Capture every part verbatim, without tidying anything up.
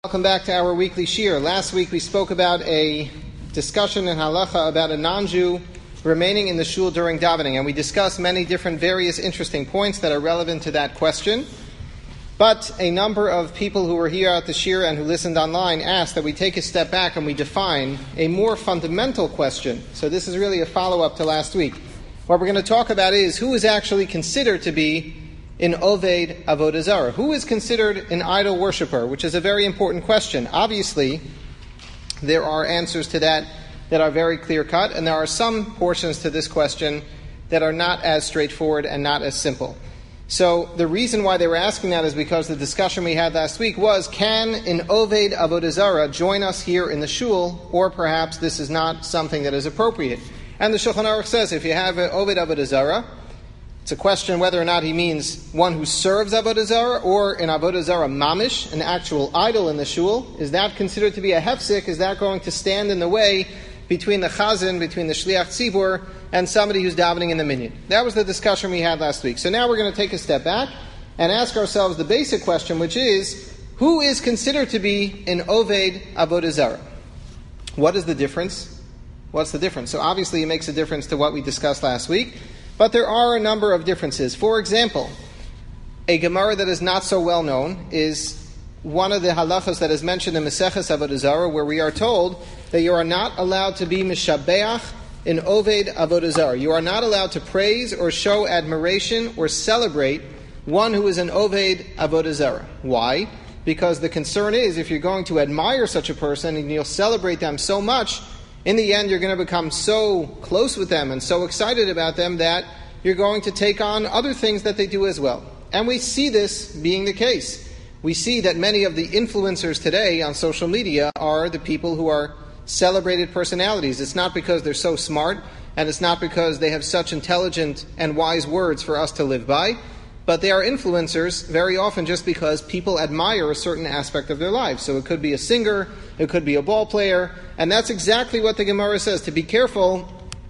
Welcome back to our weekly shiur. Last week we spoke about a discussion in halacha about a non-Jew remaining in the shul during davening, and we discussed many different various interesting points that are relevant to that question. But a number of people who were here at the shiur and who listened online asked that we take a step back and we define a more fundamental question. So this is really a follow-up to last week. What we're going to talk about is who is actually considered to be an Oved Avodah Zarah. Who is considered an idol worshiper, which is a very important question. Obviously, there are answers to that that are very clear-cut, and there are some portions to this question that are not as straightforward and not as simple. So the reason why they were asking that is because the discussion we had last week was, can an Oved Avodah Zarah join us here in the shul, or perhaps this is not something that is appropriate? And the Shulchan Aruch says, if you have an Oved Avodah Zarah, it's a question whether or not he means one who serves Avodah Zarah or an Avodah Zarah mamish, an actual idol in the shul. Is that considered to be a hefsek? Is that going to stand in the way between the chazan, between the shliach tzibur, and somebody who's davening in the minyan? That was the discussion we had last week. So now we're going to take a step back and ask ourselves the basic question, which is, who is considered to be an Oved Avodah Zarah? What is the difference? What's the difference? So obviously it makes a difference to what we discussed last week. But there are a number of differences. For example, a Gemara that is not so well known is one of the halachos that is mentioned in Maseches Avodah Zarah, where we are told that you are not allowed to be mishabeach in Oved Avodah Zarah. You are not allowed to praise or show admiration or celebrate one who is an Oved Avodah Zarah. Why? Because the concern is, if you're going to admire such a person and you'll celebrate them so much, in the end, you're going to become so close with them and so excited about them that you're going to take on other things that they do as well. And we see this being the case. We see that many of the influencers today on social media are the people who are celebrated personalities. It's not because they're so smart, and it's not because they have such intelligent and wise words for us to live by, but they are influencers very often just because people admire a certain aspect of their lives. So it could be a singer, it could be a ball player, and that's exactly what the Gemara says, to be careful,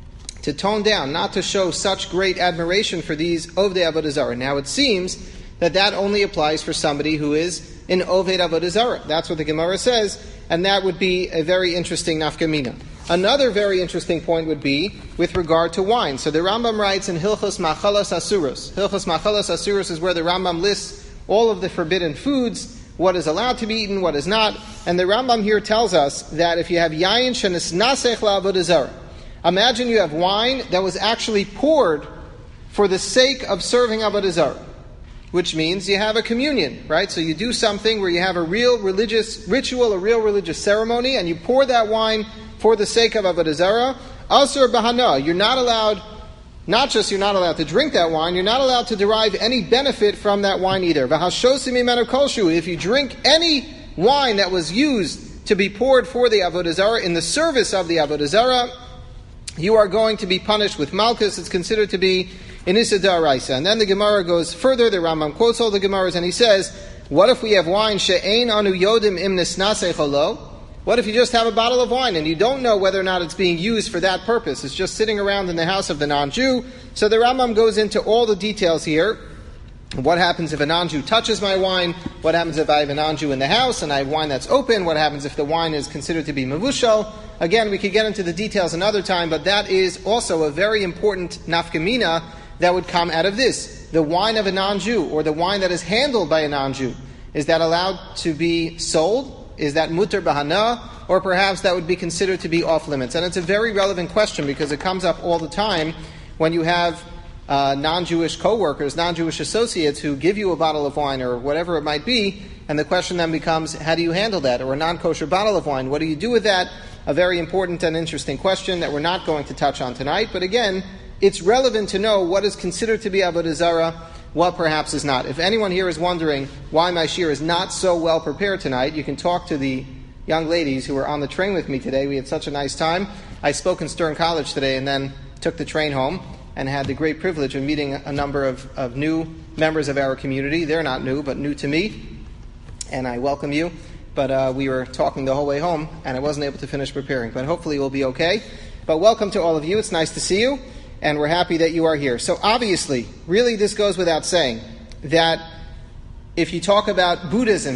to tone down, not to show such great admiration for these Ovdei Avodah Zarah. Now it seems that that only applies for somebody who is an Oved Avodah Zarah. That's what the Gemara says, and that would be a very interesting nafkamina. Another very interesting point would be with regard to wine. So the Rambam writes in Hilchos Machalas Asuros. Hilchos Machalas Asuros is where the Rambam lists all of the forbidden foods, what is allowed to be eaten, what is not. And the Rambam here tells us that if you have yayin shenisnasech la'avodah zarah, imagine you have wine that was actually poured for the sake of serving avodah zarah, which means you have a communion, right? So you do something where you have a real religious ritual, a real religious ceremony, and you pour that wine for the sake of avodah zarah. Asur bahana, you're not allowed, not just you're not allowed to drink that wine, you're not allowed to derive any benefit from that wine either. V'hashosim mimenu kolshu, if you drink any wine that was used to be poured for the avodah zarah in the service of the avodah zarah, you are going to be punished with malchus. It's considered to be in Issa D'Oraisa. And then the Gemara goes further, the Rambam quotes all the Gemaras, and he says, what if we have wine, she'ein anu yodim im nisnasei cholo? What if you just have a bottle of wine and you don't know whether or not it's being used for that purpose? It's just sitting around in the house of the non-Jew. So the Rambam goes into all the details here. What happens if a non-Jew touches my wine? What happens if I have a non-Jew in the house and I have wine that's open? What happens if the wine is considered to be mevushal? Again, we could get into the details another time, but that is also a very important nafkamina that would come out of this. The wine of a non-Jew, or the wine that is handled by a non-Jew, is that allowed to be sold? Is that mutar bahana? Or perhaps that would be considered to be off limits? And it's a very relevant question because it comes up all the time when you have uh, non-Jewish co-workers, non-Jewish associates who give you a bottle of wine or whatever it might be, and the question then becomes, how do you handle that? Or a non-kosher bottle of wine, what do you do with that? A very important and interesting question that we're not going to touch on tonight, but again, it's relevant to know what is considered to be avodah zarah, what perhaps is not. If anyone here is wondering why my shiur is not so well prepared tonight, you can talk to the young ladies who were on the train with me today. We had such a nice time. I spoke in Stern College today and then took the train home and had the great privilege of meeting a number of, of new members of our community. They're not new, but new to me, and I welcome you. But uh, we were talking the whole way home, and I wasn't able to finish preparing. But hopefully we'll be okay. But welcome to all of you. It's nice to see you, and we're happy that you are here. So obviously, really this goes without saying, that if you talk about Buddhism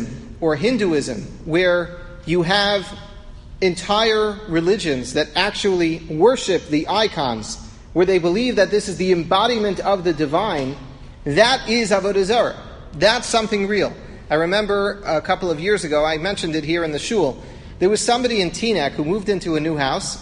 or Hinduism, where you have entire religions that actually worship the icons, where they believe that this is the embodiment of the divine, that is Avodah Zarah. That's something real. I remember a couple of years ago, I mentioned it here in the shul, there was somebody in Teaneck who moved into a new house,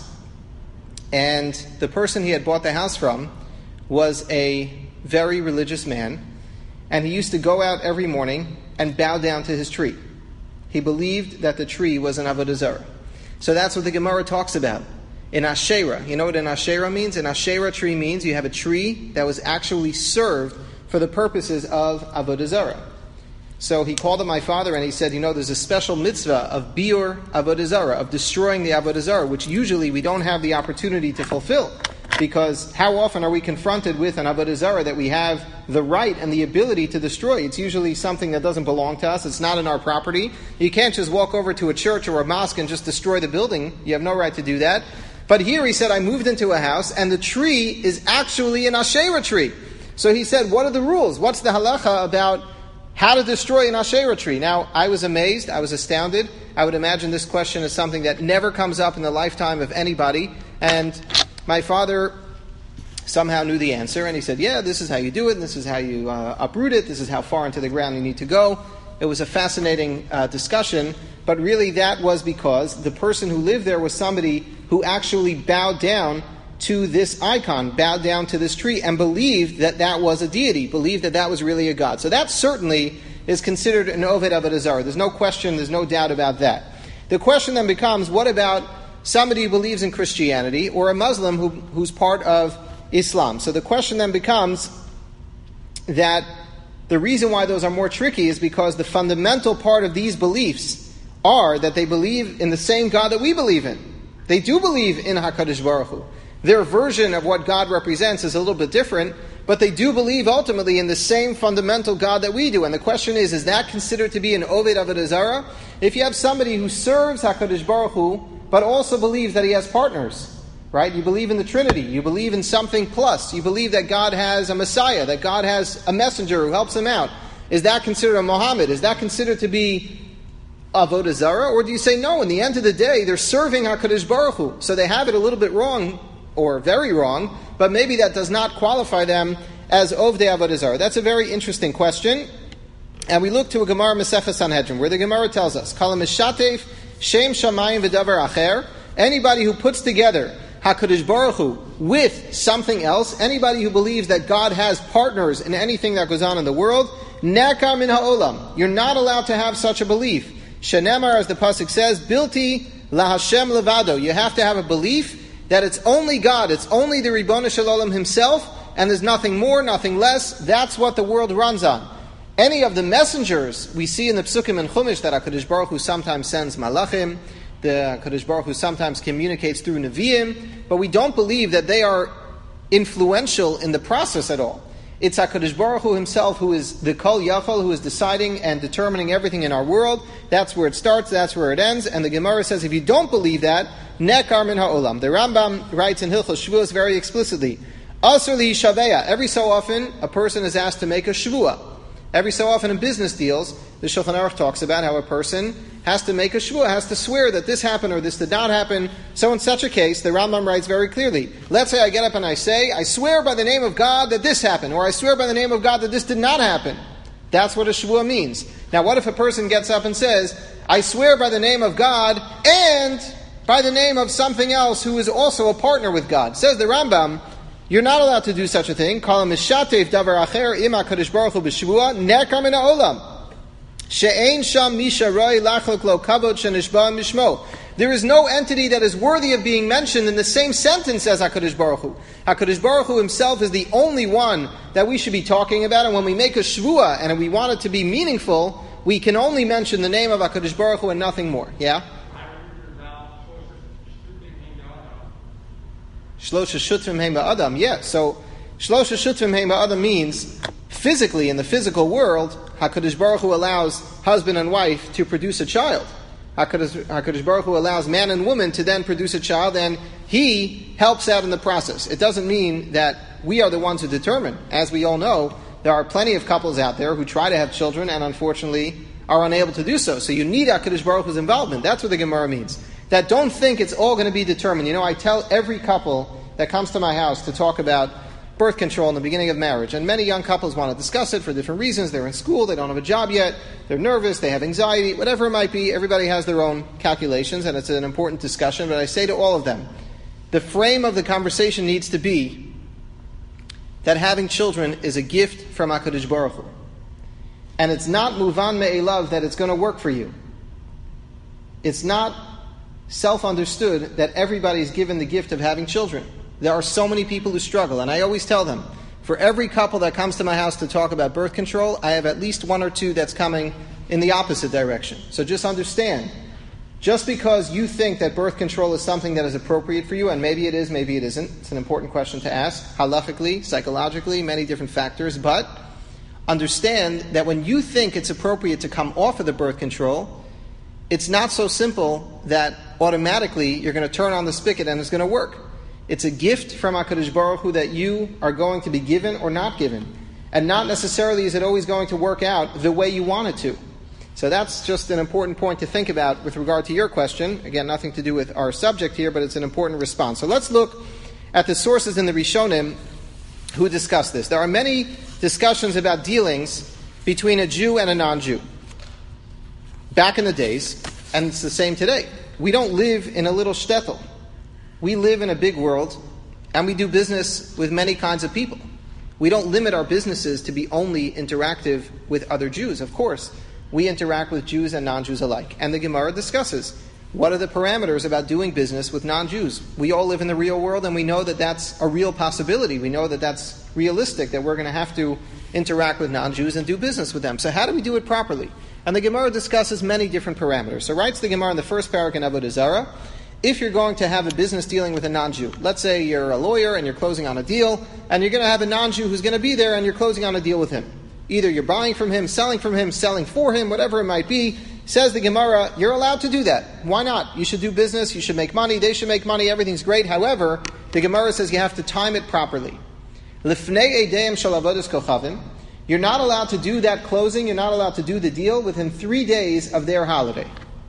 and the person he had bought the house from was a very religious man, and he used to go out every morning and bow down to his tree. He believed that the tree was an Avodah Zarah. So that's what the Gemara talks about. In Asherah, you know what an Asherah means? An Asherah tree means you have a tree that was actually served for the purposes of Avodah Zarah. So he called up my father and he said, you know, there's a special mitzvah of biur Avodah Zarah, of destroying the Avodah Zarah, which usually we don't have the opportunity to fulfill. Because how often are we confronted with an Avodah Zarah that we have the right and the ability to destroy? It's usually something that doesn't belong to us. It's not in our property. You can't just walk over to a church or a mosque and just destroy the building. You have no right to do that. But here he said, I moved into a house and the tree is actually an Asherah tree. So he said, what are the rules? What's the halacha about how to destroy an Asherah tree? Now, I was amazed. I was astounded. I would imagine this question is something that never comes up in the lifetime of anybody. And my father somehow knew the answer. And he said, yeah, this is how you do it. And this is how you uh, uproot it. This is how far into the ground you need to go. It was a fascinating uh, discussion. But really that was because the person who lived there was somebody who actually bowed down to this icon, bowed down to this tree, and believed that that was a deity, believed that that was really a god. So that certainly is considered an Oved Avodah Zarah. There's no question, there's no doubt about that. The question then becomes, what about somebody who believes in Christianity, or a Muslim who, who's part of Islam? So the question then becomes that the reason why those are more tricky is because the fundamental part of these beliefs are that they believe in the same God that we believe in. They do believe in HaKadosh Baruch Hu. Their version of what God represents is a little bit different, but they do believe ultimately in the same fundamental God that we do. And the question is, is that considered to be an Oved Avodah Zarah? If you have somebody who serves HaKadosh Baruch Hu, but also believes that he has partners, right? You believe in the Trinity. You believe in something plus. You believe that God has a Messiah, that God has a messenger who helps him out. Is that considered a Muhammad? Is that considered to be Avodah Zarah? Or do you say, no, in the end of the day, they're serving HaKadosh Baruch Hu. So they have it a little bit wrong, or very wrong, but maybe that does not qualify them as Ovdei Avodah Zarah. That's a very interesting question. And we look to a Gemara Masechah Sanhedrin, where the Gemara tells us, Kala mishatef shem shamayim v'davar acher, anybody who puts together HaKadosh Baruch Hu with something else, anybody who believes that God has partners in anything that goes on in the world, nekar min ha'olam, you're not allowed to have such a belief. Shenemar, as the pasuk says, bilti lahashem levado, you have to have a belief that it's only God, it's only the Ribono Shel Olam himself, and there's nothing more, nothing less. That's what the world runs on. Any of the messengers we see in the Psukim and Chumash that HaKadosh Baruch Hu sometimes sends Malachim, the HaKadosh Baruch Hu sometimes communicates through Nevi'im, but we don't believe that they are influential in the process at all. It's HaKadosh Baruch Hu himself who is the Kol Yachol, who is deciding and determining everything in our world. That's where it starts, that's where it ends. And the Gemara says, if you don't believe that, nekar min ha'olam. The Rambam writes in Hilchos Shvuos very explicitly, Asur li shaveya. Every so often, a person is asked to make a shvua. Every so often in business deals, the Shulchan Aruch talks about how a person has to make a shvua, has to swear that this happened or this did not happen. So in such a case, the Rambam writes very clearly, let's say I get up and I say, I swear by the name of God that this happened, or I swear by the name of God that this did not happen. That's what a shvua means. Now what if a person gets up and says, I swear by the name of God and by the name of something else who is also a partner with God? Says the Rambam, you're not allowed to do such a thing. Kala mishatef davar acher im HaKadosh Baruch Hu b'shvua nekar min ha'olam. She'ein sham misha roi lachlok lo kavod shenishba mishmo. There is no entity that is worthy of being mentioned in the same sentence as HaKadosh Baruch Hu. HaKadosh Baruch Hu himself is the only one that we should be talking about, and when we make a shvua and we want it to be meaningful, we can only mention the name of HaKadosh Baruch Hu and nothing more. Yeah? Shlosha shutrim heim ba'adam. Yeah, so Shlosha shutrim heim ba'adam means physically, in the physical world, HaKadosh Baruch Hu allows husband and wife to produce a child. HaKadosh, HaKadosh Baruch Hu allows man and woman to then produce a child, and He helps out in the process. It doesn't mean that we are the ones who determine. As we all know, there are plenty of couples out there who try to have children, and unfortunately, are unable to do so. So you need HaKadosh Baruch Hu's involvement. That's what the Gemara means. That don't think it's all going to be determined. You know, I tell every couple that comes to my house to talk about birth control in the beginning of marriage, and many young couples want to discuss it for different reasons. They're in school, they don't have a job yet, they're nervous, they have anxiety, whatever it might be. Everybody has their own calculations, and it's an important discussion. But I say to all of them, the frame of the conversation needs to be that having children is a gift from HaKadosh Baruch Hu. And it's not muvan me'elav that it's going to work for you. It's not self-understood that everybody is given the gift of having children. There are so many people who struggle, and I always tell them, for every couple that comes to my house to talk about birth control, I have at least one or two that's coming in the opposite direction. So just understand, just because you think that birth control is something that is appropriate for you, and maybe it is, maybe it isn't, it's an important question to ask, halachically, psychologically, many different factors, but understand that when you think it's appropriate to come off of the birth control, it's not so simple that automatically you're going to turn on the spigot and it's going to work. It's a gift from HaKadosh Baruch Hu that you are going to be given or not given. And not necessarily is it always going to work out the way you want it to. So that's just an important point to think about with regard to your question. Again, nothing to do with our subject here, but it's an important response. So let's look at the sources in the Rishonim who discuss this. There are many discussions about dealings between a Jew and a non-Jew. Back in the days, and it's the same today. We don't live in a little shtetl. We live in a big world, and we do business with many kinds of people. We don't limit our businesses to be only interactive with other Jews. Of course, we interact with Jews and non-Jews alike. And the Gemara discusses, what are the parameters about doing business with non-Jews? We all live in the real world, and we know that that's a real possibility. We know that that's realistic, that we're going to have to interact with non-Jews and do business with them. So how do we do it properly? And the Gemara discusses many different parameters. So writes the Gemara in the first parak in Avodah Zarah, if you're going to have a business dealing with a non-Jew, let's say you're a lawyer and you're closing on a deal, and you're going to have a non-Jew who's going to be there and you're closing on a deal with him. Either you're buying from him, selling from him, selling for him, whatever it might be, says the Gemara, you're allowed to do that. Why not? You should do business, you should make money, they should make money, everything's great. However, the Gemara says you have to time it properly. Lifnei edeim shel avodas kochavim. You're not allowed to do that closing, you're not allowed to do the deal within three days of their holiday.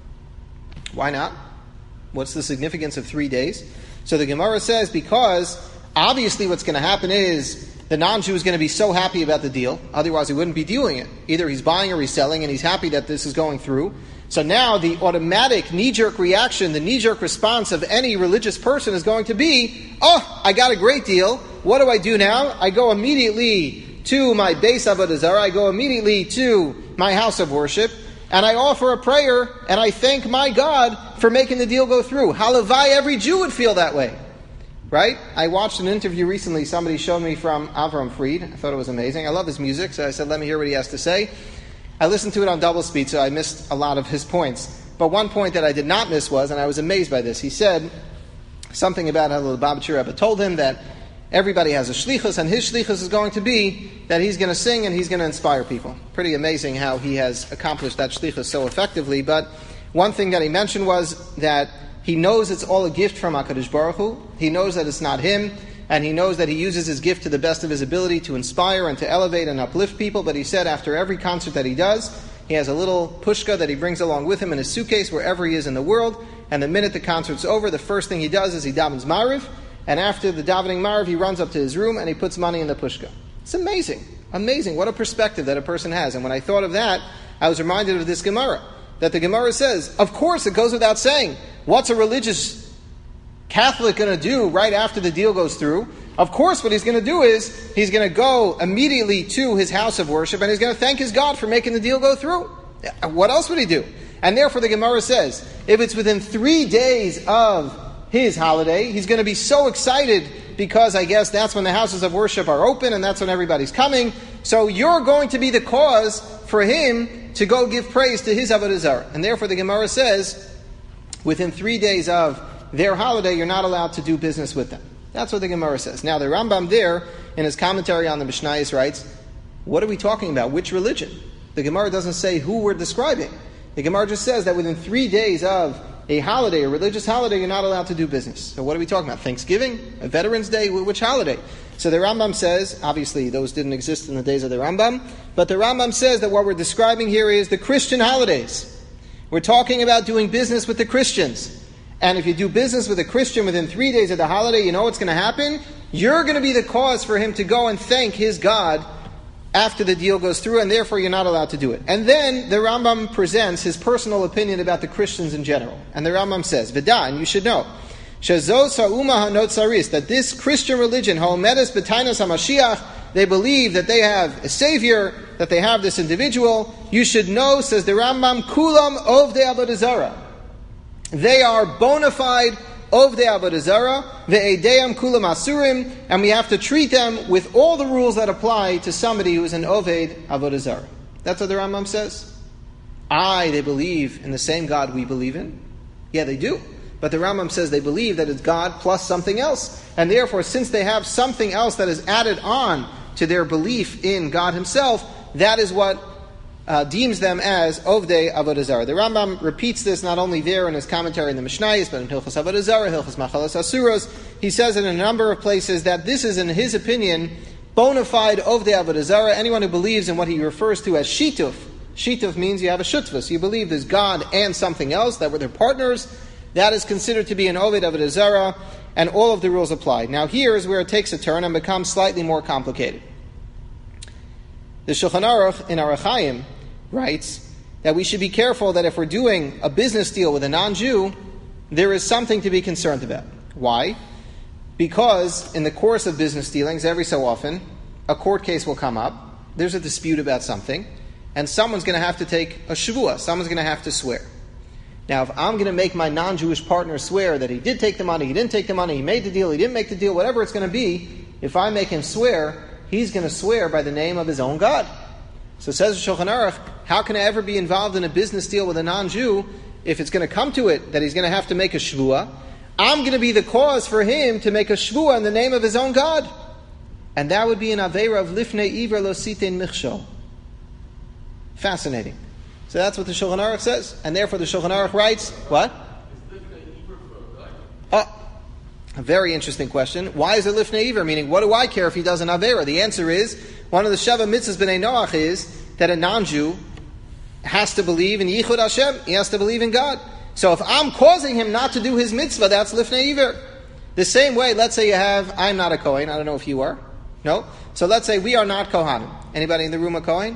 Why not? What's the significance of three days? So the Gemara says, because obviously what's going to happen is the non-Jew is going to be so happy about the deal, otherwise he wouldn't be doing it. Either he's buying or he's selling, and he's happy that this is going through. So now the automatic knee-jerk reaction, the knee-jerk response of any religious person is going to be, oh, I got a great deal. What do I do now? I go immediately to my Beis Avodah Zarah, I go immediately to my house of worship, and I offer a prayer, and I thank my God for making the deal go through. Halavai, every Jew would feel that way. Right? I watched an interview recently, somebody showed me from Avram Fried. I thought it was amazing. I love his music, so I said, let me hear what he has to say. I listened to it on double speed, so I missed a lot of his points. But one point that I did not miss was, and I was amazed by this, he said something about how the Lubavitcher Rebbe told him that everybody has a shlichus, and his shlichus is going to be that he's going to sing and he's going to inspire people. Pretty amazing how he has accomplished that shlichus so effectively. But one thing that he mentioned was that he knows it's all a gift from HaKadosh Baruch Hu. He knows that it's not him, and he knows that he uses his gift to the best of his ability to inspire and to elevate and uplift people. But he said after every concert that he does, he has a little pushka that he brings along with him in his suitcase wherever he is in the world. And the minute the concert's over, the first thing he does is he davens Mariv. And after the davening Mariv, he runs up to his room and he puts money in the pushka. It's amazing. Amazing. What a perspective that a person has. And when I thought of that, I was reminded of this Gemara. That the Gemara says, of course, it goes without saying, what's a religious Catholic going to do right after the deal goes through? Of course, what he's going to do is, he's going to go immediately to his house of worship and he's going to thank his God for making the deal go through. What else would he do? And therefore the Gemara says, if it's within three days of his holiday, he's going to be so excited because I guess that's when the houses of worship are open and that's when everybody's coming. So you're going to be the cause for him to go give praise to his Avodah Zarah. And therefore the Gemara says, within three days of their holiday, you're not allowed to do business with them. That's what the Gemara says. Now the Rambam there, in his commentary on the Mishnayos, writes, what are we talking about? Which religion? The Gemara doesn't say who we're describing. The Gemara just says that within three days of a holiday, a religious holiday, you're not allowed to do business. So what are we talking about? Thanksgiving? A Veterans Day? Which holiday? So the Rambam says, obviously those didn't exist in the days of the Rambam, but the Rambam says that what we're describing here is the Christian holidays. We're talking about doing business with the Christians. And if you do business with a Christian within three days of the holiday, you know what's going to happen? You're going to be the cause for him to go and thank his God after the deal goes through, and therefore you're not allowed to do it. And then the Rambam presents his personal opinion about the Christians in general. And the Rambam says, V'da, and you should know, Shazos ha'uma ha'notzaris, that this Christian religion, ha'omedes b'tainas ha'mashiach, they believe that they have a savior, that they have this individual. You should know, says the Rambam, kulam ovdei avodah zarah. They are bona fide ovdei avodah zarah, ve'edeim kulam asurim, and we have to treat them with all the rules that apply to somebody who is an oved avodah zarah. That's what the Rambam says. Aye, they believe in the same God we believe in. Yeah, they do. But the Rambam says they believe that it's God plus something else. And therefore, since they have something else that is added on to their belief in God himself, that is what uh, deems them as Ovdei Avodah Zarah. The Rambam repeats this not only there in his commentary in the Mishnayos, but in Hilchos Avodah Zarah, Hilchos Machalas Asuros. He says in a number of places that this is, in his opinion, bona fide Ovdei Avodah Zarah. Anyone who believes in what he refers to as Shituf. Shituf means you have a Shutvus. You believe there's God and something else, that were their partners. That is considered to be an Oved Avodah Zarah, and all of the rules apply. Now here is where it takes a turn and becomes slightly more complicated. The Shulchan Aruch in Orach Chaim writes that we should be careful that if we're doing a business deal with a non-Jew, there is something to be concerned about. Why? Because in the course of business dealings, every so often, a court case will come up, there's a dispute about something, and someone's going to have to take a shvuah, someone's going to have to swear. Now, if I'm going to make my non-Jewish partner swear that he did take the money, he didn't take the money, he made the deal, he didn't make the deal, whatever it's going to be, if I make him swear, he's going to swear by the name of his own God. So says Shulchan Aruch, how can I ever be involved in a business deal with a non-Jew if it's going to come to it that he's going to have to make a shvuah? I'm going to be the cause for him to make a shvuah in the name of his own God. And that would be an aveira of lifnei iver lo sitein michshol. Fascinating. So that's what the Shulchan Aruch says. And therefore the Shulchan Aruch writes, what? Oh, a very interesting question. Why is it lifnei iver? Meaning, what do I care if he does an avera? The answer is, one of the Sheva mitzvahs b'nei Noach is that a non-Jew has to believe in Yichud Hashem. He has to believe in God. So if I'm causing him not to do his mitzvah, that's lifnei iver. The same way, let's say you have, I'm not a Kohen. I don't know if you are. No? So let's say we are not Kohanim. Anybody in the room a Kohen?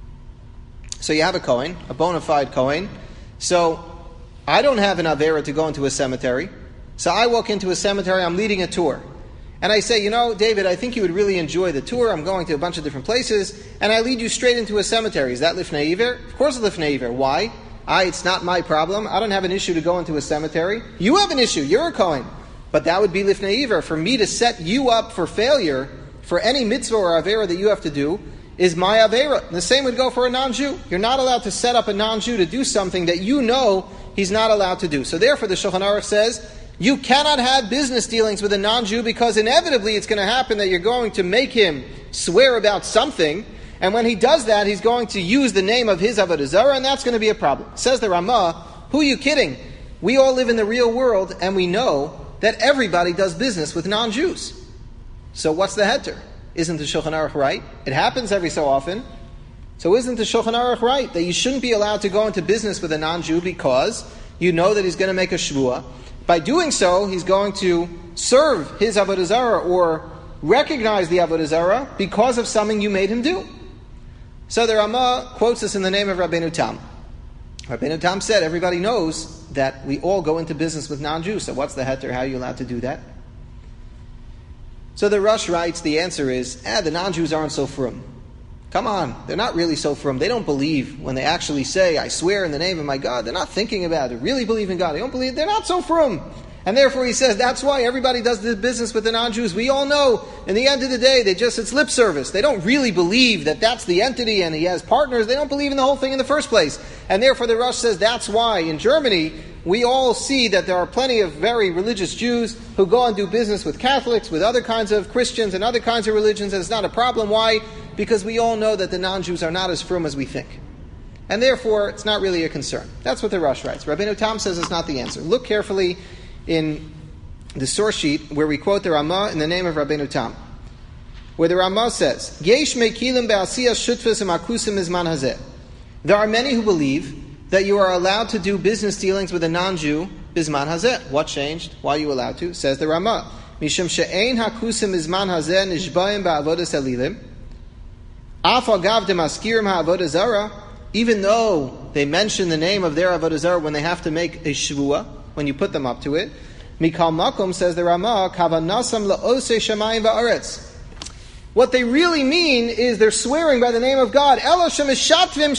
So you have a Kohen, a bona fide Kohen. So I don't have an Avera to go into a cemetery. So I walk into a cemetery, I'm leading a tour. And I say, you know, David, I think you would really enjoy the tour. I'm going to a bunch of different places. And I lead you straight into a cemetery. Is that lifnei iver? Of course it's lifnei iver. Why? I, it's not my problem. I don't have an issue to go into a cemetery. You have an issue. You're a Kohen. But that would be lifnei iver. For me to set you up for failure, for any mitzvah or Avera that you have to do, is my Avera. The same would go for a non-Jew. You're not allowed to set up a non-Jew to do something that you know he's not allowed to do. So therefore the Shulchan Aruch says, you cannot have business dealings with a non-Jew because inevitably it's going to happen that you're going to make him swear about something, and when he does that, he's going to use the name of his Avodah Zarah, and that's going to be a problem. Says the Ramah, who are you kidding? We all live in the real world, and we know that everybody does business with non-Jews. So what's the heter? Isn't the Shulchan Aruch right? It happens every so often. So isn't the Shulchan Aruch right that you shouldn't be allowed to go into business with a non-Jew because you know that he's going to make a shvuah? By doing so, he's going to serve his Avodah Zarah or recognize the Avodah Zarah because of something you made him do. So the Ramah quotes this in the name of Rabbeinu Tam. Rabbeinu Tam said, everybody knows that we all go into business with non-Jews. So what's the heter? How are you allowed to do that? So the Rush writes, the answer is, eh, the non-Jews aren't so frum. Come on, they're not really so frum. They don't believe when they actually say, I swear in the name of my God. They're not thinking about it. They really believe in God. They don't believe, they're not so frum. And therefore he says, that's why everybody does this business with the non-Jews. We all know, in the end of the day, they just, it's lip service. They don't really believe that that's the entity and he has partners. They don't believe in the whole thing in the first place. And therefore the Rush says, that's why in Germany, we all see that there are plenty of very religious Jews who go and do business with Catholics, with other kinds of Christians and other kinds of religions, and it's not a problem. Why? Because we all know that the non-Jews are not as frum as we think. and therefore it's not really a concern. That's what the Rosh writes. Rabbeinu Tam says it's not the answer. Look carefully in the source sheet where we quote the Ramah in the name of Rabbeinu Tam, where the Ramah says, Yesh mekilim be'asiyas shutfus u'makusim izman hazeh. There are many who believe that you are allowed to do business dealings with a non-Jew bizman hazeh. What changed? Why are you allowed to? Says the Ramah, Mishum she'ein hakusim izman hazeh nishbayim ba'avodas elilim af agav demaskirim ha'avodah zara. Even though they mention the name of their avodah zara when they have to make a shvua, when you put them up to it, Mikal Makom, says the Ramah, kavanasam la'osei shamayim va'aretz. What they really mean is they're swearing by the name of God. They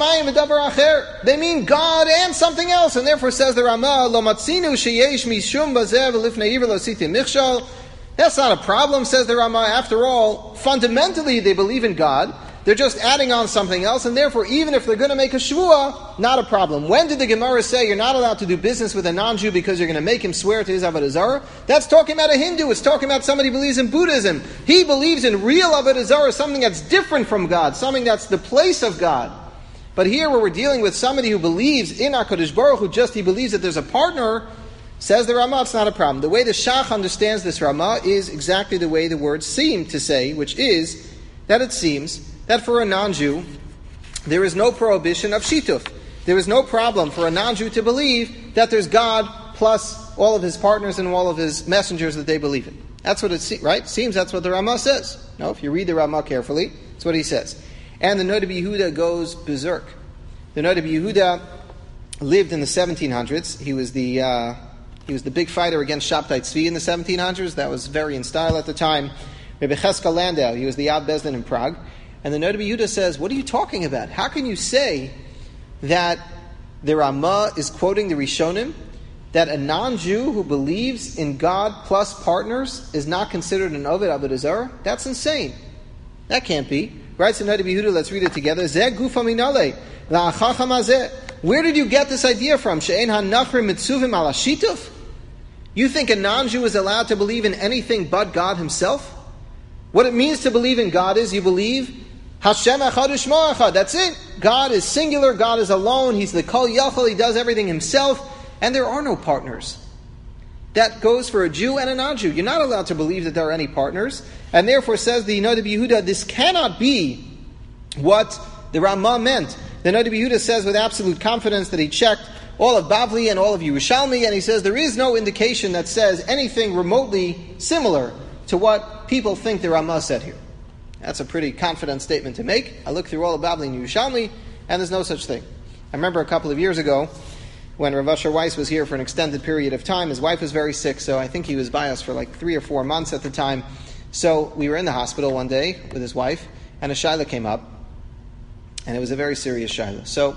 mean God and something else, and therefore says the Ramah, Lo matzinu sheyesh mishum bazev lifnei iver lo sitim michshal. That's not a problem, says the Ramah. After all, fundamentally they believe in God. They're just adding on something else, and therefore, even if they're going to make a shvuah, not a problem. When did the Gemara say you're not allowed to do business with a non-Jew because you're going to make him swear to his avodah zarah? That's talking about a Hindu. It's talking about somebody who believes in Buddhism. He believes in real avodah zarah, something that's different from God, something that's the place of God. But here, where we're dealing with somebody who believes in HaKadosh Baruch Hu, just he believes that there's a partner, says the Ramah, it's not a problem. The way the Shach understands this Ramah is exactly the way the words seem to say, which is that it seems that for a non-Jew, there is no prohibition of shituf. There is no problem for a non-Jew to believe that there's God plus all of his partners and all of his messengers that they believe in. That's what it seems, right? Seems that's what the Ramah says. No, if you read the Ramah carefully, that's what he says. And the Noda B'Yehuda goes berserk. The Noda B'Yehuda lived in the seventeen hundreds. He was the uh, he was the big fighter against Shabtai Tzvi in the seventeen hundreds. That was very in style at the time. Rebbe Cheskel Landau, he was the Yad Bezdin in Prague. And the Noda B'Yehuda says, what are you talking about? How can you say that the Ramah is quoting the Rishonim, that a non-Jew who believes in God plus partners is not considered an Oved Avodah Zarah? That's insane. That can't be. Writes the Noda B'Yehuda, let's read it together. Zeh gufa minale, la'achacham hazeh. Where did you get this idea from? She'ein ha'nachrim mitzuvim ala shituf? You think a non-Jew is allowed to believe in anything but God himself? What it means to believe in God is you believe Hashem echad u'shmo echad. That's it. God is singular. God is alone. He's the kol yachol. He does everything himself. And there are no partners. That goes for a Jew and a non-Jew. You're not allowed to believe that there are any partners. And therefore, says the Noda B'Yehuda, this cannot be what the Ramah meant. The Noda B'Yehuda says with absolute confidence that he checked all of Bavli and all of Yerushalmi, and he says there is no indication that says anything remotely similar to what people think the Ramah said here. That's a pretty confident statement to make. I looked through all of Bavli and Yerushalmi, and there's no such thing. I remember a couple of years ago, when Rav Asher Weiss was here for an extended period of time, his wife was very sick, so I think he was by us for like three or four months at the time. So we were in the hospital one day with his wife, and a shaila came up, and it was a very serious shaila. So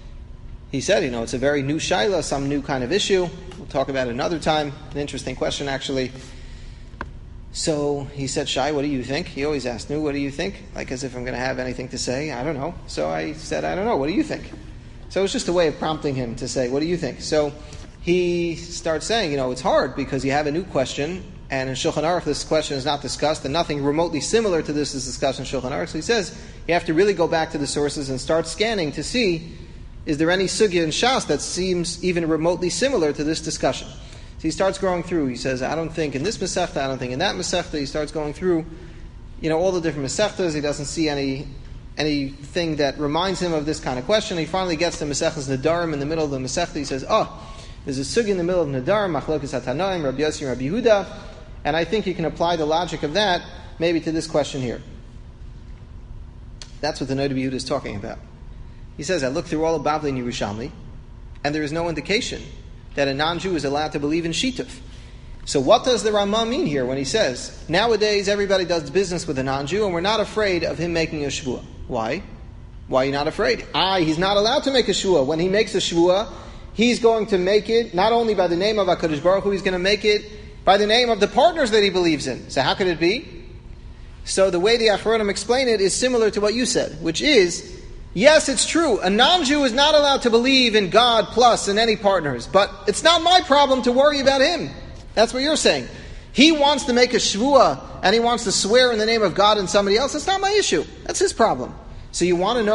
he said, you know, it's a very new shaila, some new kind of issue. We'll talk about it another time. An interesting question, actually. So he said, Shai, what do you think? He always asked me, what do you think? Like as if I'm going to have anything to say. I don't know. So I said, I don't know. What do you think? So it was just a way of prompting him to say, what do you think? So he starts saying, you know, it's hard because you have a new question, and in Shulchan Aruch this question is not discussed, and nothing remotely similar to this is discussed in Shulchan Aruch. So he says, you have to really go back to the sources and start scanning to see, is there any sugya in Shas that seems even remotely similar to this discussion? So he starts going through. He says, I don't think in this Masechta, I don't think in that Masechta. He starts going through, you know, all the different Masechtas. He doesn't see any anything that reminds him of this kind of question. He finally gets to Masechtas Nadarim in the middle of the Masechta. He says, oh, there's a sugya in the middle of Nadarim, Machlokes HaTanoim, Rabbi Yossi and Rabbi Yehuda, and I think you can apply the logic of that maybe to this question here. That's what the Noda B'Yehuda is talking about. He says, I looked through all of Bavli and Yerushalmi, and there is no indication that a non-Jew is allowed to believe in shituf. So what does the Ramah mean here when he says, nowadays everybody does business with a non-Jew and we're not afraid of him making a shvuah? Why? Why are you not afraid? Ah, he's not allowed to make a shvuah. When he makes a shvuah, he's going to make it not only by the name of HaKadosh Baruch Hu, he's going to make it by the name of the partners that he believes in. So how could it be? So the way the Achronim explain it is similar to what you said, which is, yes, it's true. A non-Jew is not allowed to believe in God plus in any partners. But it's not my problem to worry about him. That's what you're saying. He wants to make a shvuah and he wants to swear in the name of God and somebody else. That's not my issue. That's his problem. So you want to know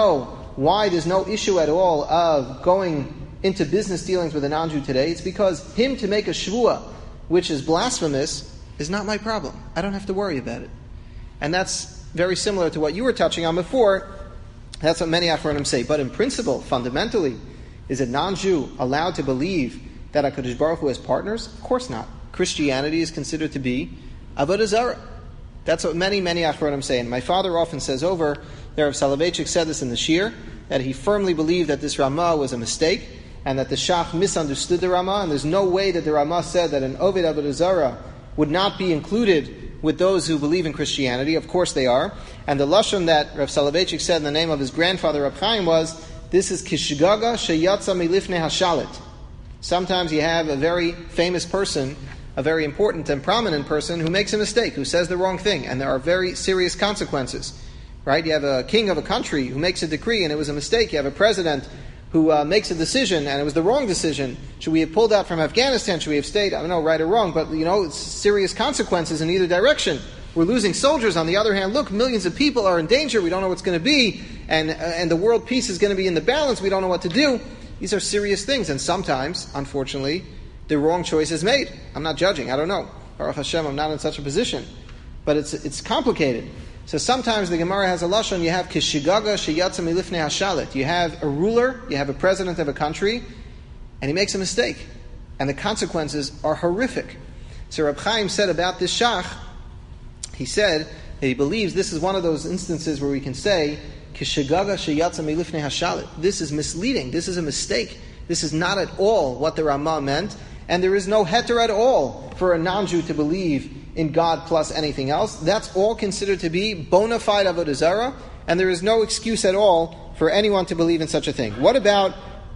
why there's no issue at all of going into business dealings with a non-Jew today, it's because him to make a shvuah, which is blasphemous, is not my problem. I don't have to worry about it. And that's very similar to what you were touching on before. That's what many Achronim say. But in principle, fundamentally, is a non-Jew allowed to believe that HaKadosh Baruch Hu has partners? Of course not. Christianity is considered to be Avodah Zarah. That's what many, many Achronim say. And my father often says over, there Rav Soloveitchik said this in the Shir, that he firmly believed that this Ramah was a mistake, and that the Shach misunderstood the Ramah, and there's no way that the Ramah said that an Oved Avodah Zarah would not be included with those who believe in Christianity. Of course they are. And the Lashon that Rav Soloveitchik said in the name of his grandfather Rab Chaim was, this is Kishgaga Sheyatza Milifnei Hashalit. Sometimes you have a very famous person, a very important and prominent person, who makes a mistake, who says the wrong thing, and there are very serious consequences. Right? You have a king of a country who makes a decree and it was a mistake. You have a president who uh, makes a decision and it was the wrong decision. Should we have pulled out from Afghanistan? Should we have stayed? I don't know, right or wrong, but you know, it's serious consequences in either direction. We're losing soldiers. On the other hand, look, millions of people are in danger. We don't know what's going to be, and uh, and the world peace is going to be in the balance. We don't know what to do. These are serious things, and sometimes, unfortunately, the wrong choice is made. I'm not judging. I don't know. Baruch Hashem, I'm not in such a position, but it's it's complicated. So sometimes the Gemara has a lashon. You have kishigaga sheyatza milifnei hashalit. You have a ruler, you have a president of a country, and he makes a mistake, and the consequences are horrific. So Reb Chaim said about this shach, he said that he believes this is one of those instances where we can say kishigaga sheyatza milifnei hashalit. This is misleading. This is a mistake. This is not at all what the Ramah meant, and there is no heter at all for a non-Jew to believe in God plus anything else. That's all considered to be bona fide avodah zarah, and there is no excuse at all for anyone to believe in such a thing. What about,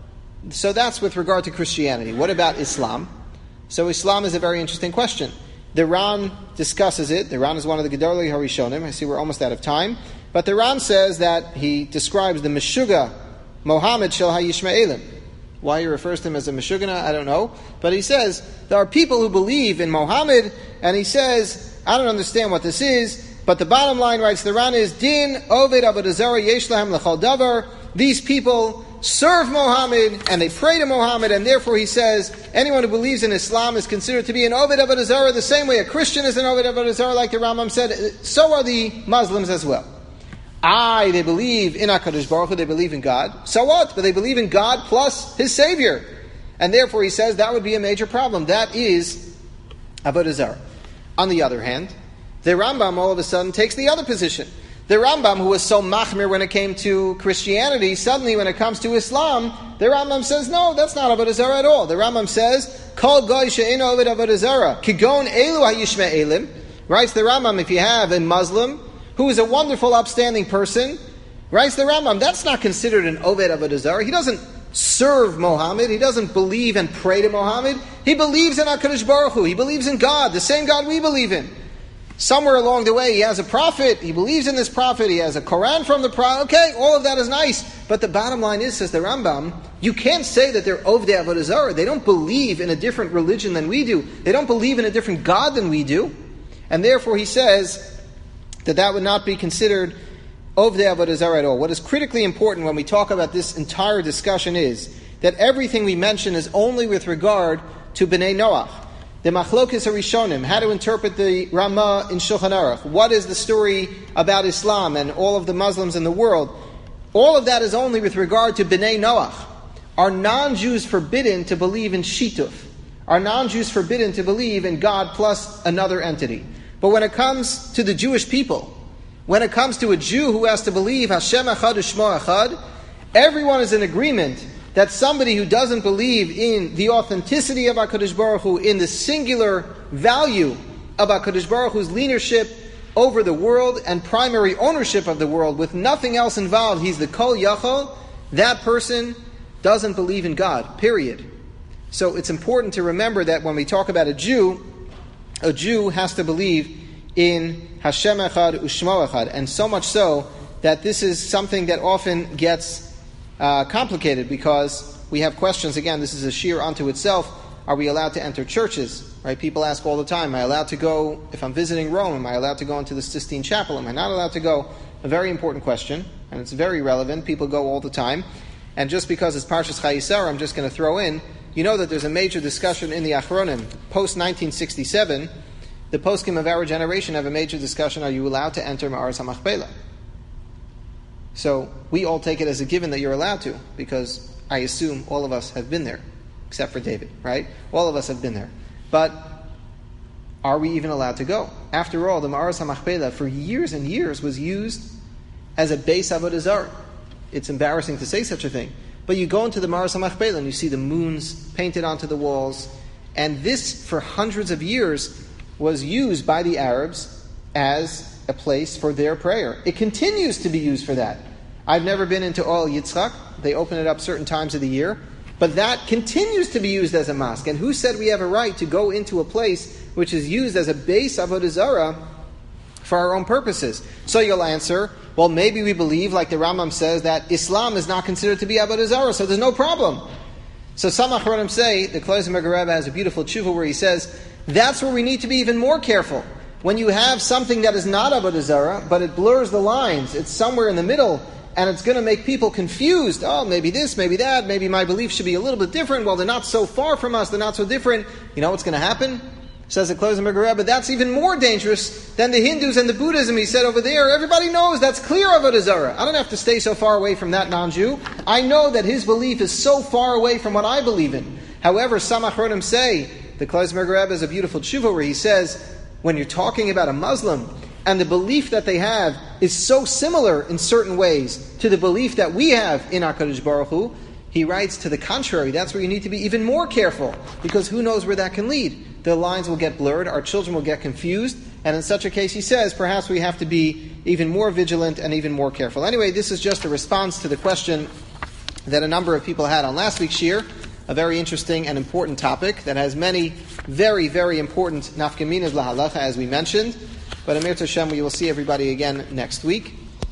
so that's with regard to Christianity. What about Islam? So Islam is a very interesting question. The Ran discusses it. The Ran is one of the Gedolei Harishonim. I see we're almost out of time. But the Ran says that he describes the Meshuga Mohammed Shel HaYishmaelim. Why he refers to him as a Meshugana, I don't know. But he says, there are people who believe in Muhammad, and he says, I don't understand what this is, but the bottom line, writes the Ran, is, Din Oved Avodah Zarah Yesh Lahem L'chol Davar. These people serve Muhammad, and they pray to Muhammad, and therefore he says, anyone who believes in Islam is considered to be an Oved Avodah Zarah, the same way a Christian is an Oved Avodah Zarah, like the Rambam said, so are the Muslims as well. Aye, they believe in HaKadosh Baruch Hu, they believe in God. So what? But they believe in God plus His Savior. And therefore he says that would be a major problem. That is Avodah Zarah. On the other hand, the Rambam all of a sudden takes the other position. The Rambam, who was so machmir when it came to Christianity, suddenly when it comes to Islam, the Rambam says, no, that's not Avodah Zarah at all. The Rambam says, Kol goy she'eino oved Avodah Zarah, kigon elu hayishme'elim. Writes the Rambam, if you have a Muslim who is a wonderful, upstanding person, writes the Rambam, that's not considered an Oved Avodah Zarah. He doesn't serve Muhammad. He doesn't believe and pray to Muhammad. He believes in HaKadosh Baruch Hu. He believes in God, the same God we believe in. Somewhere along the way, he has a prophet. He believes in this prophet. He has a Quran from the prophet. Okay, all of that is nice. But the bottom line is, says the Rambam, you can't say that they're Ovdei Avodah Zarah. They don't believe in a different religion than we do. They don't believe in a different God than we do. And therefore he says that that would not be considered Ovdei Avodah Zarah at all. What is critically important when we talk about this entire discussion is that everything we mention is only with regard to Bnei Noach. The Machlokes Harishonim, how to interpret the Ramah in Shulchan Aruch. What is the story about Islam and all of the Muslims in the world? All of that is only with regard to Bnei Noach. Are non-Jews forbidden to believe in Shituf? Are non-Jews forbidden to believe in God plus another entity? But when it comes to the Jewish people, when it comes to a Jew who has to believe Hashem Echad U'Shmo Echad, everyone is in agreement that somebody who doesn't believe in the authenticity of HaKadosh Baruch Hu, in the singular value of HaKadosh Baruch Hu's leadership over the world and primary ownership of the world, with nothing else involved, he's the Kol Yachol, that person doesn't believe in God, period. So it's important to remember that when we talk about a Jew, a Jew has to believe in Hashem Echad U'Shmo Echad, and so much so that this is something that often gets uh, complicated, because we have questions. Again, this is a shir unto itself. Are we allowed to enter churches? Right? People ask all the time, am I allowed to go, if I'm visiting Rome, am I allowed to go into the Sistine Chapel? Am I not allowed to go? a very important question, and it's very relevant. People go all the time. And just because it's Parshas Chayisar, I'm just going to throw in, you know that there's a major discussion in the Achronim. Post nineteen sixty-seven, the poskim of our generation have a major discussion, are you allowed to enter Ma'aras HaMachpelah? So we all take it as a given that you're allowed to, because I assume all of us have been there, except for David, right? All of us have been there. But are we even allowed to go? After all, the Ma'aras HaMachpelah for years and years was used as a base avodah zarah. It's embarrassing to say such a thing. But you go into the Ma'aras HaMachpelah and you see the moons painted onto the walls. And this, for hundreds of years, was used by the Arabs as a place for their prayer. It continues to be used for that. I've never been into Ohel Yitzchak. They open it up certain times of the year. But that continues to be used as a mosque. And who said we have a right to go into a place which is used as a base avodah zarah for our own purposes? So you'll answer, well, maybe we believe, like the Rambam says, that Islam is not considered to be avodah zarah, so there's no problem. So some Achronim say, the Kloisenberger Rebbe has a beautiful tshuva where he says, that's where we need to be even more careful. When you have something that is not avodah zarah, but it blurs the lines, it's somewhere in the middle, and it's going to make people confused. Oh, maybe this, maybe that, maybe my belief should be a little bit different. Well, they're not so far from us, they're not so different. You know what's going to happen? Says the Kloisenberger Rebbe, that's even more dangerous than the Hindus and the Buddhism. He said over there, everybody knows that's clear avodah zarah. I don't have to stay so far away from that non-Jew. I know that his belief is so far away from what I believe in. However, some Achronim say, the Kloisenberger Rebbe has a beautiful tshuva where he says, when you're talking about a Muslim, and the belief that they have is so similar in certain ways to the belief that we have in HaKadosh Baruch Hu, he writes, to the contrary, that's where you need to be even more careful, because who knows where that can lead. The lines will get blurred, our children will get confused, and in such a case, he says, perhaps we have to be even more vigilant and even more careful. Anyway, this is just a response to the question that a number of people had on last week's shir, a very interesting and important topic that has many very, very important nafkaminas lahalacha, as we mentioned. But Amir Tashem, we will see everybody again next week.